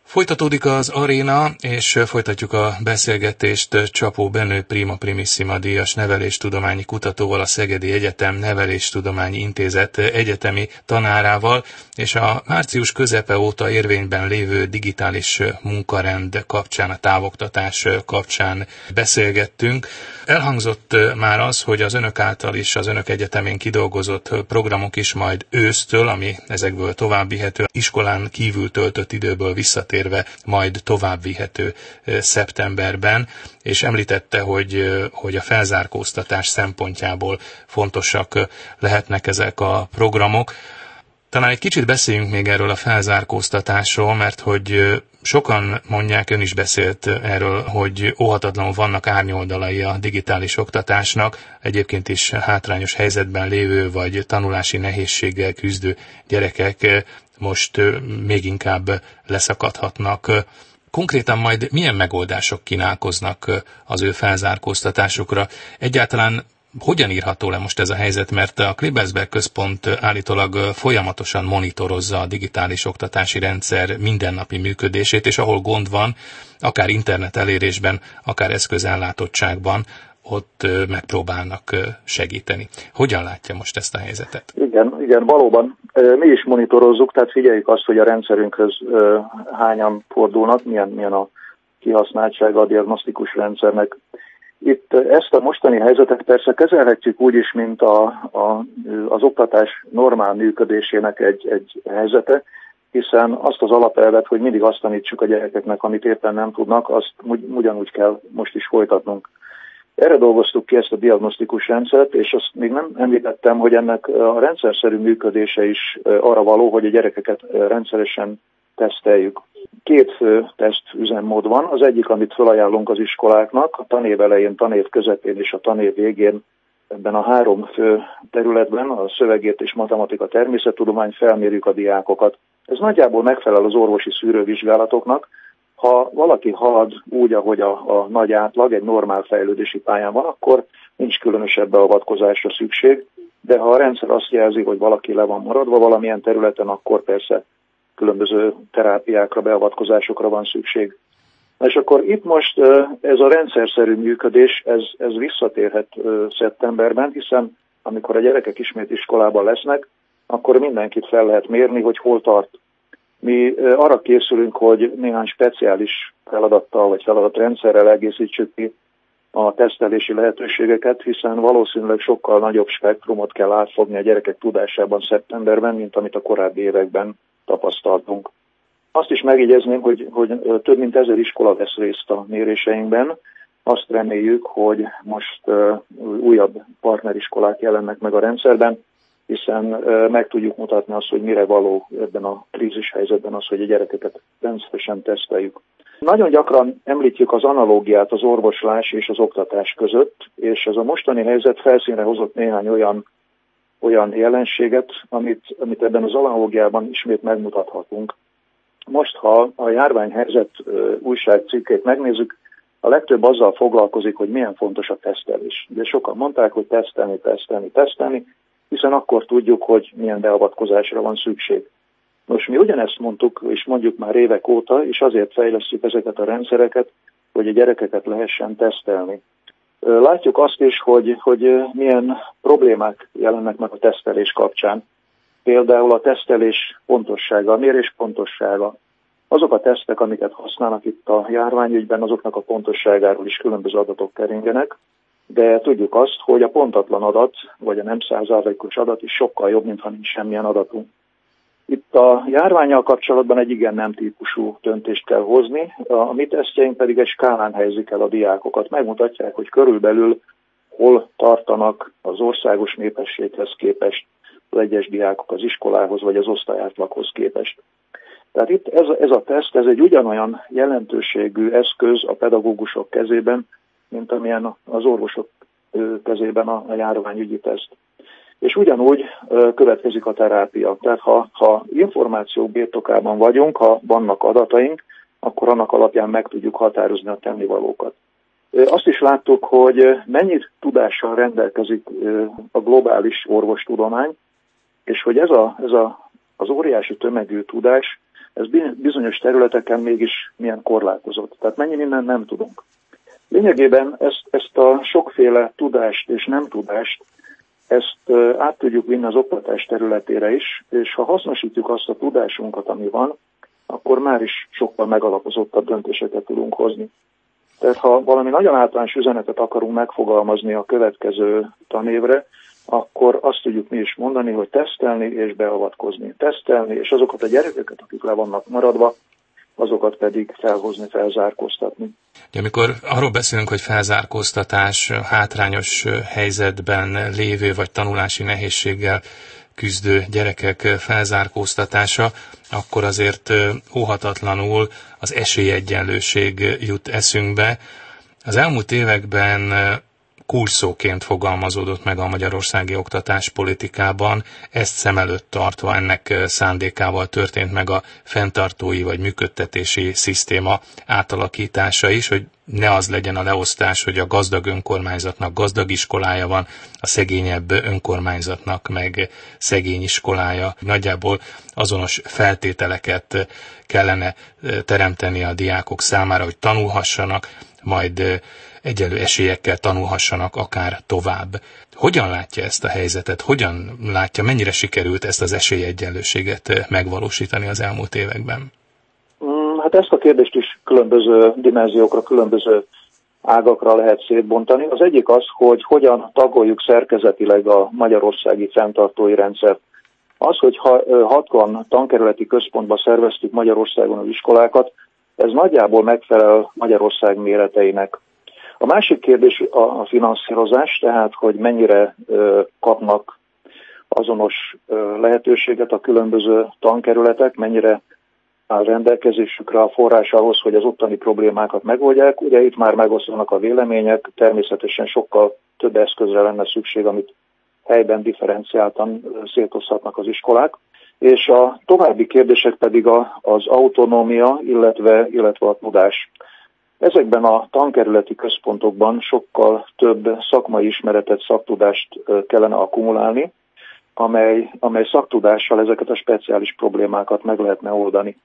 Folytatódik az aréna, és folytatjuk a beszélgetést Csapó Benő Prima Primissima díjas neveléstudományi kutatóval, a Szegedi Egyetem Neveléstudományi Intézet egyetemi tanárával, és a március közepe óta érvényben lévő digitális munkarend kapcsán, a távoktatás kapcsán beszélgettünk. Elhangzott már az, hogy az önök által is, az önök egyetemén kidolgozott programok is majd ősztől, ami ezekből továbbvihető, iskolán kívül töltött időből visszatérve majd továbbvihető szeptemberben, és említette, hogy a felzárkóztatás szempontjából fontosak lehetnek ezek a programok. Talán egy kicsit beszéljünk még erről a felzárkóztatásról, mert hogy sokan mondják, ön is beszélt erről, hogy óhatatlanul vannak árnyoldalai a digitális oktatásnak, egyébként is hátrányos helyzetben lévő vagy tanulási nehézséggel küzdő gyerekek most még inkább leszakadhatnak. Konkrétan majd milyen megoldások kínálkoznak az ő felzárkóztatásukra? Egyáltalán hogyan írható le most ez a helyzet, mert a Klebersberg Központ állítólag folyamatosan monitorozza a digitális oktatási rendszer mindennapi működését, és ahol gond van, akár internet elérésben, akár eszközellátottságban, ott megpróbálnak segíteni. Hogyan látja most ezt a helyzetet? Igen, valóban. Mi is monitorozzuk, tehát figyeljük azt, hogy a rendszerünkhöz hányan fordulnak, milyen a kihasználtsága a diagnosztikus rendszernek. Itt ezt a mostani helyzetet persze kezelhetjük úgy is, mint az oktatás normál működésének egy helyzete, hiszen azt az alapelvet, hogy mindig azt tanítsuk a gyerekeknek, amit éppen nem tudnak, azt ugyanúgy kell most is folytatnunk. Erre dolgoztuk ki ezt a diagnosztikus rendszert, és azt még nem említettem, hogy ennek a rendszerszerű működése is arra való, hogy a gyerekeket rendszeresen teszteljük. Két fő tesztüzemmód van. Az egyik, amit felajánlunk az iskoláknak, a tanév elején, tanév közepén és a tanév végén ebben a három fő területben, a szövegért és matematika, természettudomány, felmérjük a diákokat. Ez nagyjából megfelel az orvosi szűrővizsgálatoknak. Ha valaki halad úgy, ahogy a nagy átlag, egy normál fejlődési pályán van, akkor nincs különösebb beavatkozásra szükség, de ha a rendszer azt jelzi, hogy valaki le van maradva valamilyen területen, akkor persze különböző terápiákra, beavatkozásokra van szükség. És akkor itt most ez a rendszerszerű működés, ez visszatérhet szeptemberben, hiszen amikor a gyerekek ismét iskolában lesznek, akkor mindenkit fel lehet mérni, hogy hol tart. Mi arra készülünk, hogy néhány speciális feladattal vagy feladatrendszerrel egészítsük ki a tesztelési lehetőségeket, hiszen valószínűleg sokkal nagyobb spektrumot kell átfogni a gyerekek tudásában szeptemberben, mint amit a korábbi években tapasztaltunk. Azt is megjegyezném, hogy több mint 1000 iskola vesz részt a méréseinkben. Azt reméljük, hogy most újabb partneriskolák jelennek meg a rendszerben, hiszen meg tudjuk mutatni azt, hogy mire való ebben a krízis helyzetben az, hogy a gyerekeket rendszeresen teszteljük. Nagyon gyakran említjük az analógiát az orvoslás és az oktatás között, és ez a mostani helyzet felszínre hozott néhány olyan jelenséget, amit ebben az analógiában ismét megmutathatunk. Most, ha a járványhelyzet újságcikkét megnézzük, a legtöbb azzal foglalkozik, hogy milyen fontos a tesztelés. De sokan mondták, hogy tesztelni, hiszen akkor tudjuk, hogy milyen beavatkozásra van szükség. Most mi ugyanezt mondtuk, és mondjuk már évek óta, és azért fejlesztjük ezeket a rendszereket, hogy a gyerekeket lehessen tesztelni. Látjuk azt is, hogy milyen problémák jelennek meg a tesztelés kapcsán. Például a tesztelés pontossága, a mérés pontossága. Azok a tesztek, amiket használnak itt a járványügyben, azoknak a pontosságáról is különböző adatok keringenek, de tudjuk azt, hogy a pontatlan adat, vagy a nem százalékos adat is sokkal jobb, mintha nincs semmilyen adatunk. Itt a járvánnyal kapcsolatban egy igen-nem típusú döntést kell hozni, a mi tesztjeink pedig egy skálán helyezik el a diákokat. Megmutatják, hogy körülbelül hol tartanak az országos népességhez képest az egyes diákok az iskolához, vagy az osztályátlaghoz képest. Tehát itt ez a teszt, ez egy ugyanolyan jelentőségű eszköz a pedagógusok kezében, mint amilyen az orvosok kezében a járványügyi teszt. És ugyanúgy következik a terápia. Tehát ha információk birtokában vagyunk, ha vannak adataink, akkor annak alapján meg tudjuk határozni a tennivalókat. Azt is láttuk, hogy mennyi tudással rendelkezik a globális orvostudomány, és hogy ez az óriási tömegű tudás ez bizonyos területeken mégis milyen korlátozott. Tehát mennyi mindent nem tudunk. Lényegében ezt a sokféle tudást és nem tudást, ezt át tudjuk vinni az oktatás területére is, és ha hasznosítjuk azt a tudásunkat, ami van, akkor már is sokkal megalapozottabb döntéseket tudunk hozni. Tehát ha valami nagyon általános üzenetet akarunk megfogalmazni a következő tanévre, akkor azt tudjuk mi is mondani, hogy tesztelni és beavatkozni. Tesztelni, és azokat a gyerekeket, akik le vannak maradva, azokat pedig felhozni, felzárkóztatni. Amikor arról beszélünk, hogy felzárkóztatás, hátrányos helyzetben lévő vagy tanulási nehézséggel küzdő gyerekek felzárkóztatása, akkor azért óhatatlanul az esélyegyenlőség jut eszünkbe. Az elmúlt években kulcsszóként fogalmazódott meg a magyarországi oktatáspolitikában, ezt szem előtt tartva ennek szándékával történt meg a fenntartói vagy működtetési szisztéma átalakítása is, hogy ne az legyen a leosztás, hogy a gazdag önkormányzatnak gazdag iskolája van, a szegényebb önkormányzatnak meg szegény iskolája. Nagyjából azonos feltételeket kellene teremteni a diákok számára, hogy tanulhassanak, majd egyenlő esélyekkel tanulhassanak akár tovább. Hogyan látja ezt a helyzetet? Hogyan látja, mennyire sikerült ezt az esélyegyenlőséget megvalósítani az elmúlt években? Hát ezt a kérdést is különböző dimenziókra, különböző ágakra lehet szétbontani. Az egyik az, hogy hogyan tagoljuk szerkezetileg a magyarországi fenntartói rendszert. Az, hogy 60 tankerületi központba szerveztük Magyarországon az iskolákat, ez nagyjából megfelel Magyarország méreteinek. A másik kérdés a finanszírozás, tehát hogy mennyire kapnak azonos lehetőséget a különböző tankerületek, mennyire áll rendelkezésükre a forrás ahhoz, hogy az ottani problémákat megoldják. Ugye itt már megoszlanak a vélemények, természetesen sokkal több eszközre lenne szükség, amit helyben differenciáltan szétoszthatnak az iskolák. És a további kérdések pedig az autonómia, illetve a tudás. Ezekben a tankerületi központokban sokkal több szakmai ismeretet, szaktudást kellene akkumulálni, amely szaktudással ezeket a speciális problémákat meg lehetne oldani.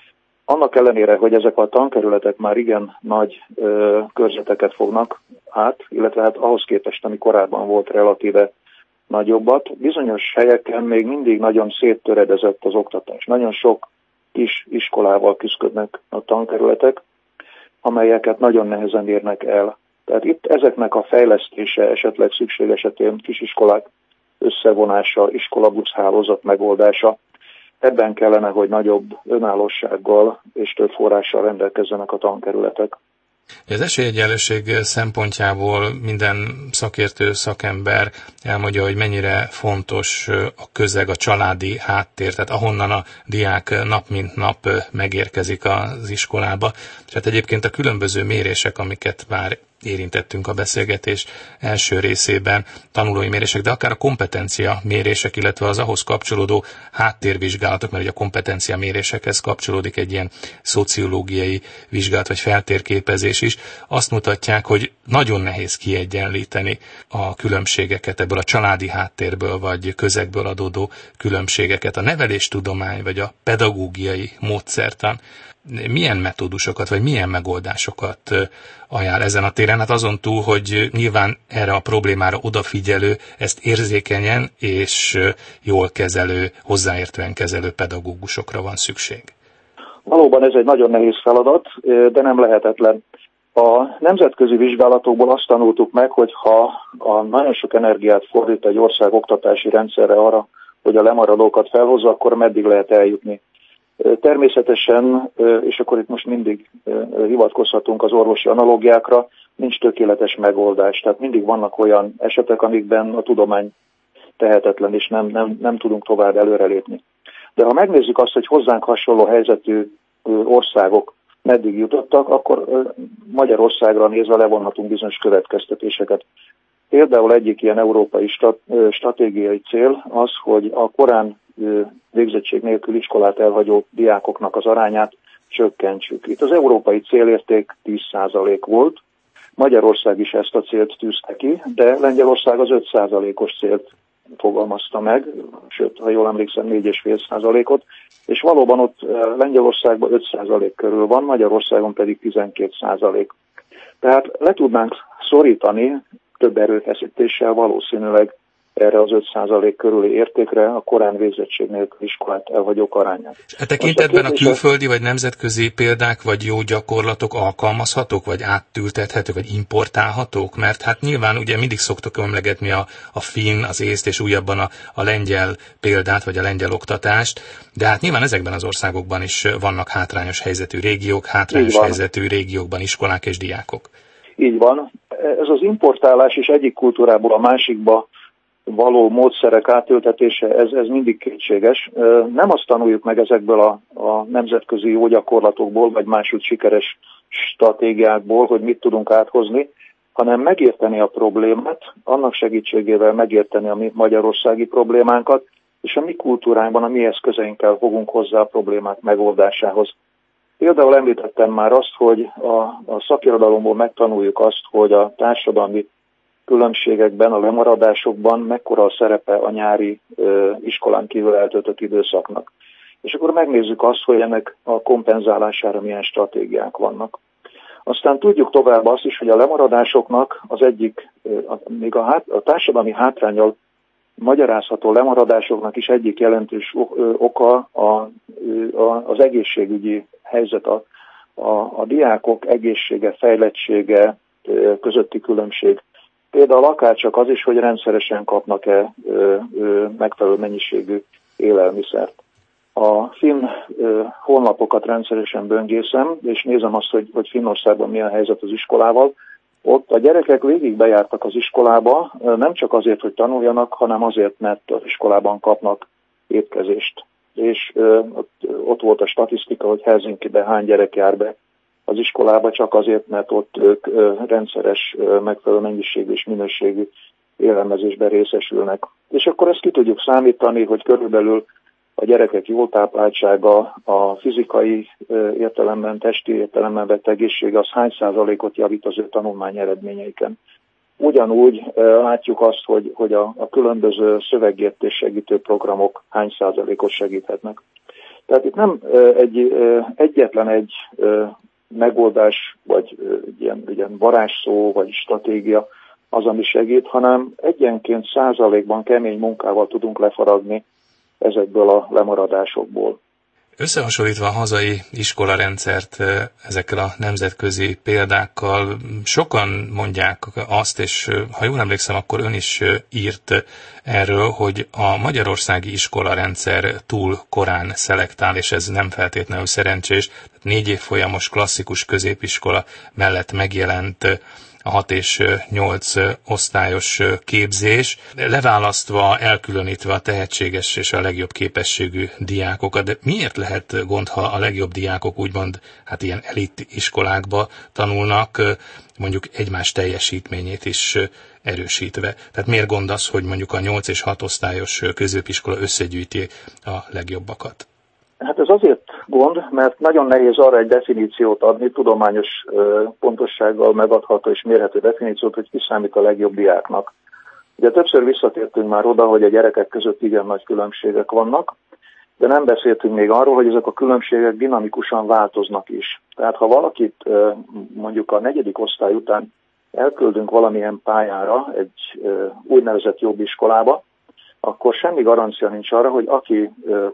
Annak ellenére, hogy ezek a tankerületek már igen nagy körzeteket fognak át, illetve hát ahhoz képest, ami korábban volt relatíve nagyobbat, bizonyos helyeken még mindig nagyon széttöredezett az oktatás. Nagyon sok kis iskolával küzdködnek a tankerületek, amelyeket nagyon nehezen érnek el. Tehát itt ezeknek a fejlesztése, esetleg szükség esetén kisiskolák összevonása, iskolabusz hálózat megoldása, ebben kellene, hogy nagyobb önállósággal és több forrással rendelkezzenek a tankerületek. Az esélyegyenlőség szempontjából minden szakértő, szakember elmondja, hogy mennyire fontos a közeg, a családi háttér, tehát ahonnan a diák nap mint nap megérkezik az iskolába. És hát egyébként a különböző mérések, amiket már érintettünk a beszélgetés első részében, tanulói mérések, de akár a kompetencia mérések, illetve az ahhoz kapcsolódó háttérvizsgálatok, mert ugye a kompetencia mérésekhez kapcsolódik egy ilyen szociológiai vizsgálat vagy feltérképezés is, azt mutatják, hogy nagyon nehéz kiegyenlíteni a különbségeket ebből a családi háttérből vagy közegből adódó különbségeket. A neveléstudomány vagy a pedagógiai módszertan milyen metódusokat, vagy milyen megoldásokat ajánl ezen a téren? Hát azon túl, hogy nyilván erre a problémára odafigyelő, ezt érzékenyen és jól kezelő, hozzáértően kezelő pedagógusokra van szükség. Valóban ez egy nagyon nehéz feladat, de nem lehetetlen. A nemzetközi vizsgálatokból azt tanultuk meg, hogy ha nagyon sok energiát fordít egy ország oktatási rendszerre arra, hogy a lemaradókat felhozza, akkor meddig lehet eljutni. Természetesen, és akkor itt most mindig hivatkozhatunk az orvosi analógiákra, nincs tökéletes megoldás. Tehát mindig vannak olyan esetek, amikben a tudomány tehetetlen, és nem tudunk tovább előrelépni. De ha megnézzük azt, hogy hozzánk hasonló helyzetű országok meddig jutottak, akkor Magyarországra nézve levonhatunk bizonyos következtetéseket. Például egyik ilyen európai stratégiai cél az, hogy a korán végzettség nélkül iskolát elhagyó diákoknak az arányát csökkentsük. Itt az európai célérték 10% volt, Magyarország is ezt a célt tűzte ki, de Lengyelország az 5%-os célt fogalmazta meg, sőt, ha jól emlékszem, 4,5%-ot, és valóban ott Lengyelországban 5% körül van, Magyarországon pedig 12%. Tehát le tudnánk szorítani több erőfeszítéssel valószínűleg erre az 5% körüli értékre a korán végzettség nélkül iskolát elhagyók arányát. E tekintetben a külföldi vagy nemzetközi példák vagy jó gyakorlatok alkalmazhatók, vagy átültethetők, vagy importálhatók? Mert hát nyilván ugye mindig szoktak emlegetni a finn, az észt és újabban a lengyel példát, vagy a lengyel oktatást, de hát nyilván ezekben az országokban is vannak hátrányos helyzetű régiók, hátrányos helyzetű régiókban iskolák és diákok. Így van. Ez az importálás is egyik kultúrából a másikba való módszerek átültetése, ez mindig kétséges. Nem azt tanuljuk meg ezekből a nemzetközi jó gyakorlatokból, vagy máshogy sikeres stratégiákból, hogy mit tudunk áthozni, hanem megérteni a problémát, annak segítségével megérteni a mi magyarországi problémánkat, és a mi kultúránkban, a mi eszközeinkkel fogunk hozzá a problémák megoldásához. Például említettem már azt, hogy a szakirodalomból megtanuljuk azt, hogy a társadalmi különbségekben, a lemaradásokban mekkora a szerepe a nyári iskolán kívül eltöltött időszaknak. És akkor megnézzük azt, hogy ennek a kompenzálására milyen stratégiák vannak. Aztán tudjuk tovább azt is, hogy a lemaradásoknak az egyik, még a társadalmi hátránnyal magyarázható lemaradásoknak is egyik jelentős oka az egészségügyi helyzet, a diákok egészsége, fejlettsége közötti különbség. Például akár csak az is, hogy rendszeresen kapnak-e megfelelő mennyiségű élelmiszert. A finn honlapokat rendszeresen böngészem, és nézem azt, hogy Finnországban milyen helyzet az iskolával. Ott a gyerekek végig bejártak az iskolába, nem csak azért, hogy tanuljanak, hanem azért, mert az iskolában kapnak étkezést. És ott volt a statisztika, hogy Helsinkiben hány gyerek jár be az iskolába, csak azért, mert ott ők rendszeres, megfelelő mennyiségű és minőségű élelmezésben részesülnek. És akkor ezt ki tudjuk számítani, hogy körülbelül a gyerekek jól tápláltsága, a fizikai értelemben, testi értelemben vett egészsége, az hány százalékot javít az ő tanulmány eredményeiken. Ugyanúgy látjuk azt, hogy a különböző szövegértés segítő programok hány százalékot segíthetnek. Tehát itt nem egyetlen egy megoldás, vagy ilyen varázsszó, vagy stratégia az, ami segít, hanem egyenként százalékban kemény munkával tudunk lefaragni ezekből a lemaradásokból. Összehasonlítva a hazai iskolarendszert ezekkel a nemzetközi példákkal, sokan mondják azt, és ha jól emlékszem, akkor ön is írt erről, hogy a magyarországi iskolarendszer túl korán szelektál, és ez nem feltétlenül szerencsés. 4 évfolyamos klasszikus középiskola mellett megjelent a 6 és 8 osztályos képzés, leválasztva, elkülönítve a tehetséges és a legjobb képességű diákokat. De miért lehet gond, ha a legjobb diákok úgymond ilyen elit iskolákba tanulnak, mondjuk egymás teljesítményét is erősítve? Tehát miért gond az, hogy mondjuk a 8 és 6 osztályos középiskola összegyűjti a legjobbakat? Hát ez azért gond, mert nagyon nehéz arra egy definíciót adni, tudományos pontossággal megadható és mérhető definíciót, hogy ki számít a legjobb diáknak. Ugye többször visszatértünk már oda, hogy a gyerekek között igen nagy különbségek vannak, de nem beszéltünk még arról, hogy ezek a különbségek dinamikusan változnak is. Tehát ha valakit mondjuk a 4. osztály után elküldünk valamilyen pályára, egy úgynevezett jobb iskolába, akkor semmi garancia nincs arra, hogy aki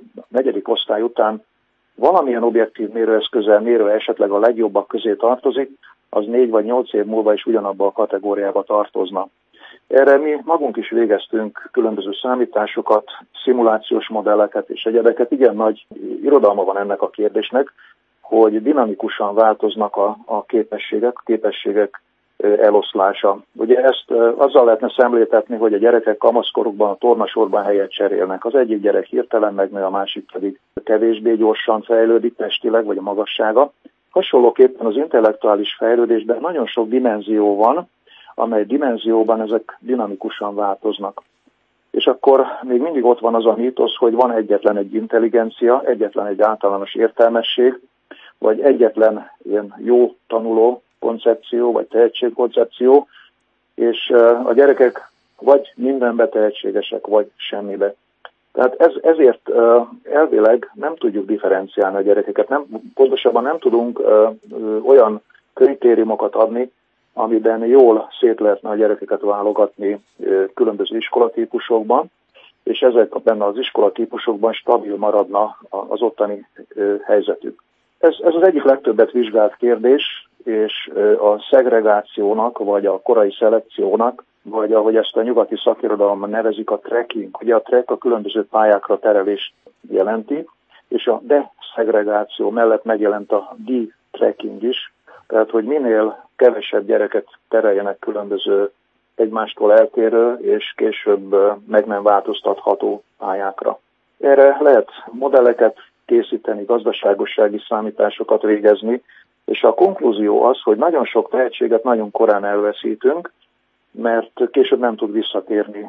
4. osztály után valamilyen objektív mérőeszközzel mérő esetleg a legjobbak közé tartozik, az 4 vagy 8 év múlva is ugyanabba a kategóriába tartozna. Erre mi magunk is végeztünk különböző számításokat, szimulációs modelleket és egyebeket. Igen nagy irodalma van ennek a kérdésnek, hogy dinamikusan változnak a képességek eloszlása. Ugye ezt azzal lehetne szemléltetni, hogy a gyerekek kamaszkorukban a tornasorban helyet cserélnek. Az egyik gyerek hirtelen megnő, a másik pedig kevésbé gyorsan fejlődik testileg, vagy a magassága. Hasonlóképpen az intellektuális fejlődésben nagyon sok dimenzió van, amely dimenzióban ezek dinamikusan változnak. És akkor még mindig ott van az a mítosz, hogy van egyetlen egy intelligencia, egyetlen egy általános értelmesség, vagy egyetlen ilyen jó tanuló koncepció, vagy tehetségkoncepció, és a gyerekek vagy mindenbe tehetségesek, vagy semmibe. Tehát ezért elvileg nem tudjuk differenciálni a gyerekeket, pontosabban nem tudunk olyan kritériumokat adni, amiben jól szét lehetne a gyerekeket válogatni különböző iskolatípusokban, és ezek benne az iskolatípusokban stabil maradna az ottani helyzetük. Ez az egyik legtöbbet vizsgált kérdés, és a szegregációnak, vagy a korai szelekciónak, vagy ahogy ezt a nyugati szakirodalomban nevezik, a trekking. Ugye a trek a különböző pályákra terelést jelenti, és a deszegregáció mellett megjelent a de-trekking is, tehát hogy minél kevesebb gyereket tereljenek különböző egymástól eltérő és később meg nem változtatható pályákra. Erre lehet modelleket készíteni, gazdaságossági számításokat végezni, és a konklúzió az, hogy nagyon sok tehetséget nagyon korán elveszítünk, mert később nem tud visszatérni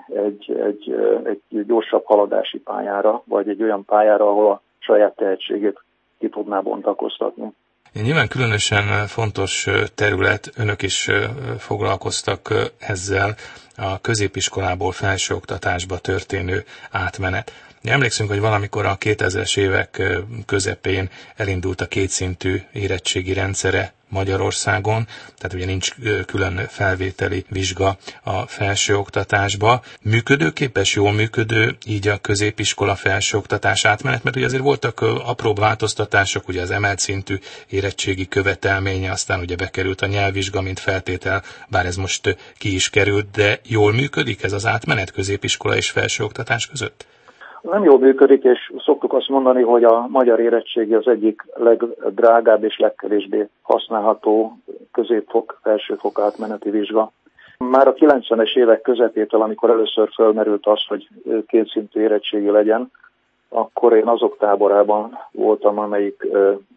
egy gyorsabb haladási pályára, vagy egy olyan pályára, ahol a saját tehetségét ki tudná bontakoztatni. Nyilván különösen fontos terület, önök is foglalkoztak ezzel, a középiskolából felsőoktatásba történő átmenet. Emlékszünk, hogy valamikor a 2000-es évek közepén elindult a kétszintű érettségi rendszere Magyarországon, tehát ugye nincs külön felvételi vizsga a felsőoktatásba. Működőképes, jól működő így a középiskola felsőoktatás átmenet, mert ugye azért voltak apróbb változtatások, ugye az emelt szintű érettségi követelménye, aztán ugye bekerült a nyelvvizsga, mint feltétel, bár ez most ki is került, de jól működik ez az átmenet középiskola és felsőoktatás között? Nem jól működik, és szoktuk azt mondani, hogy a magyar érettségi az egyik legdrágább és legkevésbé használható középfok, felsőfok átmeneti vizsga. Már a 90-es évek közepétől, amikor először fölmerült az, hogy kétszintű érettségi legyen, akkor én azok táborában voltam, amelyik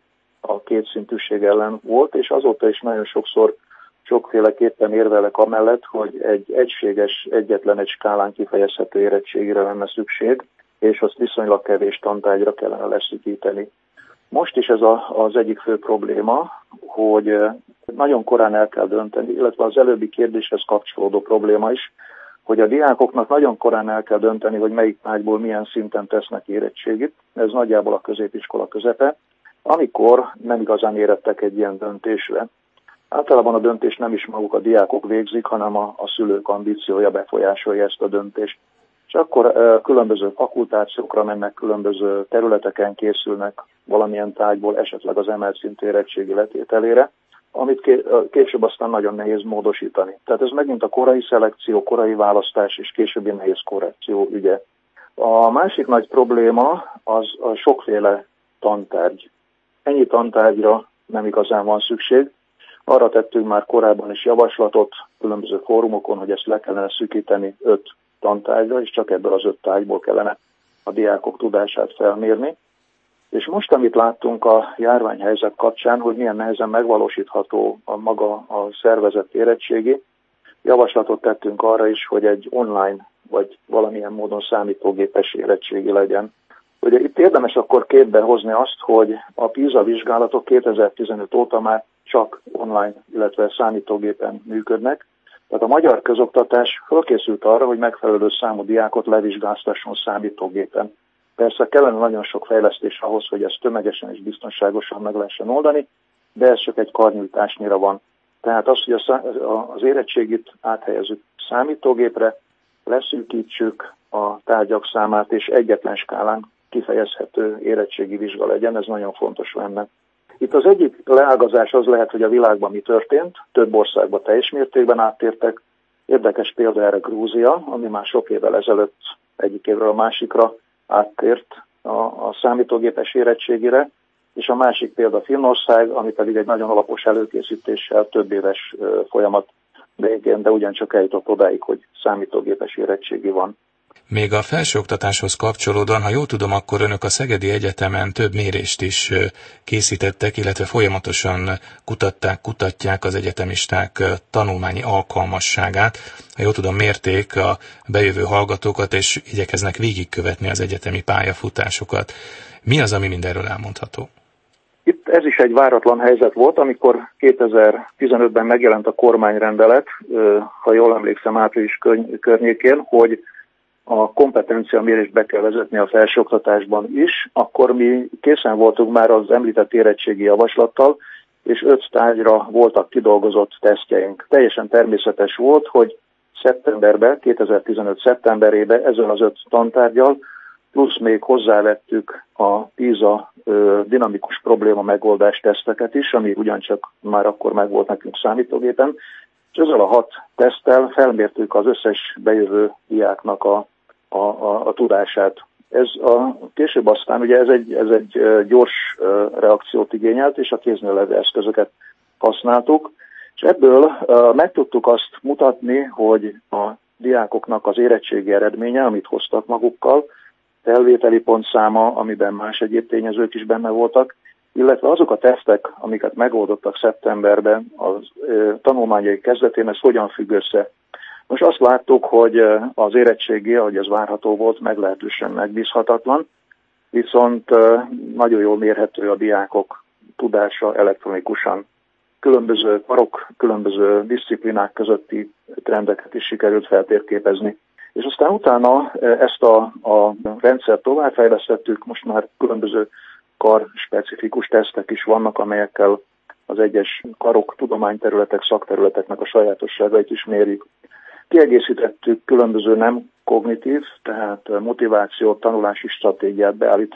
a kétszintűség ellen volt, és azóta is nagyon sokszor sokféleképpen érvelek amellett, hogy egy egységes, egyetlen egy skálán kifejezhető érettségire lenne szükség, és azt viszonylag kevés tantárgyra kellene leszűkíteni. Most is ez az egyik fő probléma, hogy nagyon korán el kell dönteni, illetve az előbbi kérdéshez kapcsolódó probléma is, hogy a diákoknak nagyon korán el kell dönteni, hogy melyik tárgyból milyen szinten tesznek érettségit. Ez nagyjából a középiskola közepe, amikor nem igazán érettek egy ilyen döntésre. Általában a döntés nem is maguk a diákok végzik, hanem a szülők ambíciója befolyásolja ezt a döntést. És akkor különböző fakultációkra mennek, különböző területeken készülnek valamilyen tárgyból, esetleg az emelt szintű érettségi letételére, amit később aztán nagyon nehéz módosítani. Tehát ez megint a korai szelekció, korai választás és későbbi nehéz korrekció ügye. A másik nagy probléma az a sokféle tantárgy. Ennyi tantárgyra nem igazán van szükség. Arra tettünk már korábban is javaslatot különböző fórumokon, hogy ezt le kellene szűkíteni 5 tantárgyra, és csak ebből az 5 tárgyból kellene a diákok tudását felmérni. És most, amit láttunk a járványhelyzet kapcsán, hogy milyen nehezen megvalósítható a maga a szervezett érettségi, javaslatot tettünk arra is, hogy egy online vagy valamilyen módon számítógépes érettségi legyen. Ugye itt érdemes akkor képbe hozni azt, hogy a PISA vizsgálatok 2015 óta már csak online, illetve számítógépen működnek. Tehát a magyar közoktatás fölkészült arra, hogy megfelelő számú diákot levizsgáztasson számítógépen. Persze kellene nagyon sok fejlesztés ahhoz, hogy ezt tömegesen és biztonságosan meg lehessen oldani, de ez csak egy karnyújtásnyira van. Tehát az, hogy az érettségit áthelyezzük számítógépre, leszűkítsük a tárgyak számát, és egyetlen skálán kifejezhető érettségi vizsga legyen, ez nagyon fontos lenne. Itt az egyik leágazás az lehet, hogy a világban mi történt, több országban teljes mértékben áttértek. Érdekes példa erre Grúzia, ami már sok évvel ezelőtt egyik évről a másikra áttért a számítógépes érettségire, és a másik példa Finnország, ami pedig egy nagyon alapos előkészítéssel több éves folyamat végén, de ugyancsak eljutott odáig, hogy számítógépes érettségi van. Még a felsőoktatáshoz kapcsolódóan, ha jól tudom, akkor önök a Szegedi Egyetemen több mérést is készítettek, illetve folyamatosan kutatják az egyetemisták tanulmányi alkalmasságát. Ha jól tudom, mérték a bejövő hallgatókat, és igyekeznek végigkövetni az egyetemi pályafutásokat. Mi az, ami mindenről elmondható? Itt ez is egy váratlan helyzet volt, amikor 2015-ben megjelent a kormányrendelet, ha jól emlékszem, április környékén, hogy a kompetenciamérést be kell vezetni a felsőoktatásban is, akkor mi készen voltunk már az említett érettségi javaslattal, és 5 tárgyra voltak kidolgozott tesztjeink. Teljesen természetes volt, hogy 2015. szeptemberében ezzel az 5 tantárgyal, plusz még hozzávettük a PISA dinamikus probléma megoldás teszteket is, ami ugyancsak már akkor megvolt nekünk számítógépen, és ezzel a 6 teszttel felmértük az összes bejövő diáknak a tudását. Később aztán ugye ez egy gyors reakciót igényelt, és a kéznél levő eszközöket használtuk, és ebből meg tudtuk azt mutatni, hogy a diákoknak az érettségi eredménye, amit hoztak magukkal, felvételi pontszáma, amiben más egyéb tényezők is benne voltak, illetve azok a tesztek, amiket megoldottak szeptemberben az tanulmányai kezdetén, ez hogyan függ össze. Most azt láttuk, hogy az érettségi, ahogy ez várható volt, meglehetősen megbízhatatlan, viszont nagyon jól mérhető a diákok tudása elektronikusan. Különböző karok, különböző disziplinák közötti trendeket is sikerült feltérképezni. És aztán utána ezt a rendszert továbbfejlesztettük, most már különböző kar-specifikus tesztek is vannak, amelyekkel az egyes karok, tudományterületek, szakterületeknek a sajátosságait is mérjük. Kiegészítettük különböző nem kognitív, tehát motiváció, tanulási stratégiát,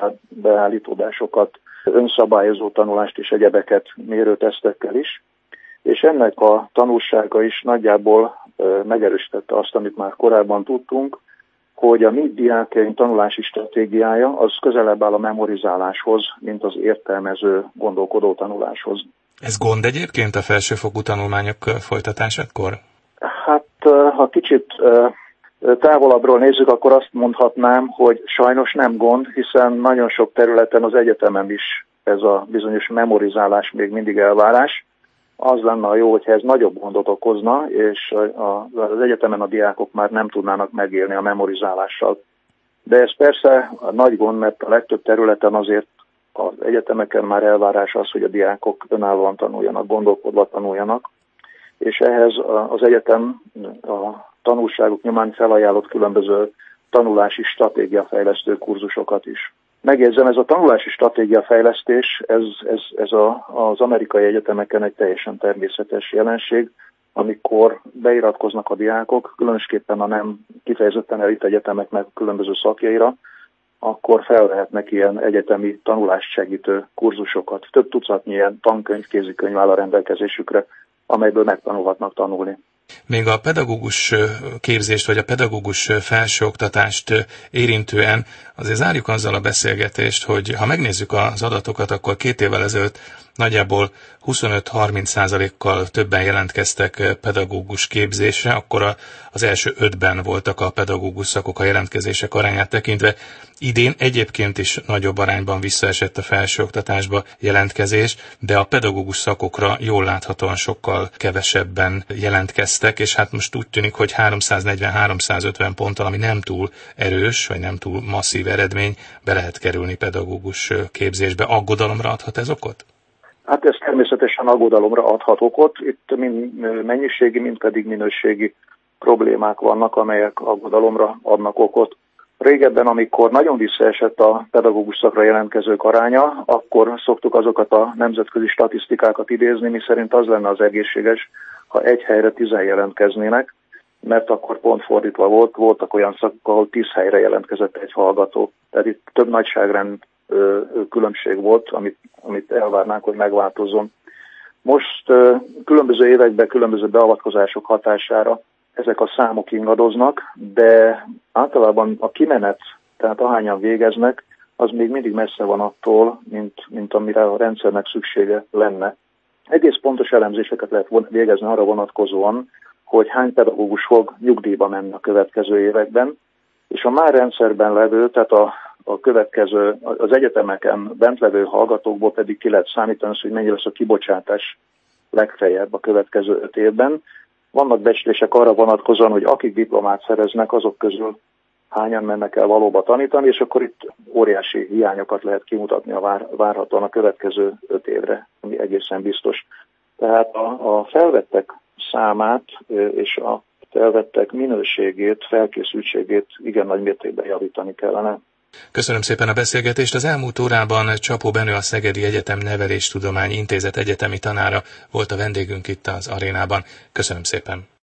beállítódásokat, önszabályozó tanulást és egyebeket mérő tesztekkel is, és ennek a tanulsága is nagyjából megerősítette azt, amit már korábban tudtunk, hogy a mi diákjaink tanulási stratégiája az közelebb áll a memorizáláshoz, mint az értelmező, gondolkodó tanuláshoz. Ez gond egyébként a felsőfokú tanulmányok folytatásakor? Hát, ha kicsit távolabbról nézzük, akkor azt mondhatnám, hogy sajnos nem gond, hiszen nagyon sok területen az egyetemen is ez a bizonyos memorizálás még mindig elvárás. Az lenne a jó, hogyha ez nagyobb gondot okozna, és az egyetemen a diákok már nem tudnának megélni a memorizálással. De ez persze a nagy gond, mert a legtöbb területen azért az egyetemeken már elvárás az, hogy a diákok önállóan tanuljanak, gondolkodva tanuljanak, és ehhez az egyetem a tanulságok nyomán felajánlott különböző tanulási stratégiafejlesztő kurzusokat is. Megjegyzem, ez a tanulási stratégiafejlesztés, ez az amerikai egyetemeken egy teljesen természetes jelenség, amikor beiratkoznak a diákok, különösképpen a nem kifejezetten elit egyetemeknek különböző szakjaira, akkor felvehetnek ilyen egyetemi tanulást segítő kurzusokat. Több tucatnyi ilyen tankönyv, kézikönyv áll a rendelkezésükre, amelyből megtanulhatnak tanulni. Még a pedagógus képzést, vagy a pedagógus felsőoktatást érintően azért zárjuk azzal a beszélgetést, hogy ha megnézzük az adatokat, akkor 2 évvel ezelőtt nagyjából 25-30%-kal többen jelentkeztek pedagógus képzésre, akkor az első 5-ben voltak a pedagógus szakok a jelentkezések arányát tekintve. Idén egyébként is nagyobb arányban visszaesett a felsőoktatásba jelentkezés, de a pedagógus szakokra jól láthatóan sokkal kevesebben jelentkeztek, és hát most úgy tűnik, hogy 340-350 ponttal, ami nem túl erős, vagy nem túl masszív eredmény, be lehet kerülni pedagógus képzésbe. Aggodalomra adhat ez okot? Hát ez természetesen aggodalomra adhat okot. Itt mind mennyiségi, mind pedig minőségi problémák vannak, amelyek aggodalomra adnak okot. Régebben, amikor nagyon visszaesett a pedagógus szakra jelentkezők aránya, akkor szoktuk azokat a nemzetközi statisztikákat idézni, miszerint az lenne az egészséges, ha egy helyre 10 jelentkeznének, mert akkor pont fordítva voltak olyan szakok, ahol 10 helyre jelentkezett egy hallgató. Tehát itt több nagyságrend különbség volt, amit elvárnánk, hogy megváltozzon. Most különböző években különböző beavatkozások hatására ezek a számok ingadoznak, de általában a kimenet, tehát ahányan végeznek, az még mindig messze van attól, mint amire a rendszernek szüksége lenne. Egész pontos elemzéseket lehet végezni arra vonatkozóan, hogy hány pedagógus fog nyugdíjba menni a következő években, és a már rendszerben levő, tehát a következő, az egyetemeken bent levő hallgatókból pedig ki lehet számítani, hogy mennyi lesz a kibocsátás legfeljebb a következő 5 évben. Vannak becslések arra vonatkozóan, hogy akik diplomát szereznek, azok közül hányan mennek el valóba tanítani, és akkor itt óriási hiányokat lehet kimutatni várhatóan a következő 5 évre, ami egészen biztos. Tehát a felvettek számát és a felvettek minőségét, felkészültségét igen nagy mértékben javítani kellene. Köszönöm szépen a beszélgetést. Az elmúlt órában Csapó Benő, a Szegedi Egyetem Neveléstudományi Intézet egyetemi tanára volt a vendégünk itt az arénában. Köszönöm szépen.